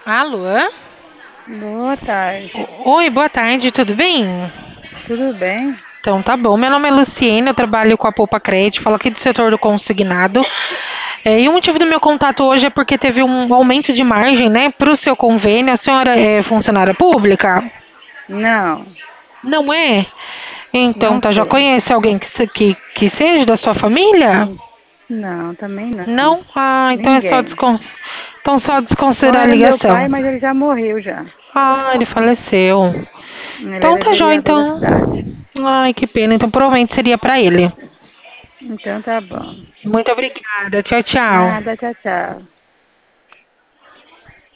Alô? Boa tarde. Oi, boa tarde, tudo bem? Tudo bem? Então tá bom. Meu nome é Luciene, eu trabalho com a Poupa Crédito, falo aqui do setor do consignado. E o motivo do meu contato hoje é porque teve um aumento de margem, né, para o seu convênio. A senhora é funcionária pública? Não, Não é? Então não tá, já sou. conhece alguém que seja da sua família? Hum, Não, também não. Não? Ah, então é só Ninguém. então só Só desconsiderar a era meu pai, ligação. mas ele já morreu já. Ah, ele faleceu. Ele Então era tá jóia, vereador da então. cidade. Ai, que pena. Então provavelmente seria pra ele. Então tá bom. Muito obrigada. Tchau, tchau. Nada, tchau, tchau.